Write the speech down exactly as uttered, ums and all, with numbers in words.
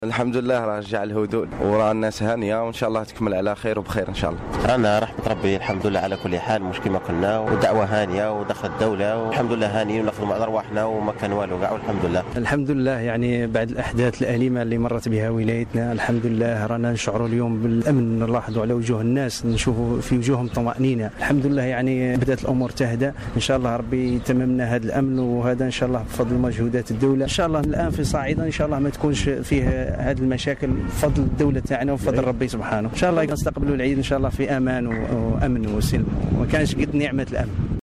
الحمد لله رجع الهدوء ورا الناس هانيه وان شاء الله تكمل على خير وبخير ان شاء الله. رانا رحمه ربي الحمد لله على كل حال، مش كما قلنا، ودعوه هانيه ودخل الدوله والحمد لله هانيين وناخذوا مع ارواحنا وما كان والو كاع والحمد لله. الحمد لله يعني بعد الاحداث الاليمه اللي مرت بها ولايتنا الحمد لله رانا نشعروا اليوم بالامن، نلاحظوا على وجوه الناس، نشوفوا في وجوههم طمانينه. الحمد لله يعني بدات الامور تهدى ان شاء الله، ربي يتممنا هذا الامن وهذا ان شاء الله بفضل مجهودات الدوله. ان شاء الله الان في صاعدا ان شاء الله ما تكونش فيه هذه المشاكل بفضل الدولة تاعنا وبفضل ربي سبحانه. إن شاء الله نستقبلوا العيد إن شاء الله في أمان وأمن وسلم، وما كانش قد نعمة الأمن.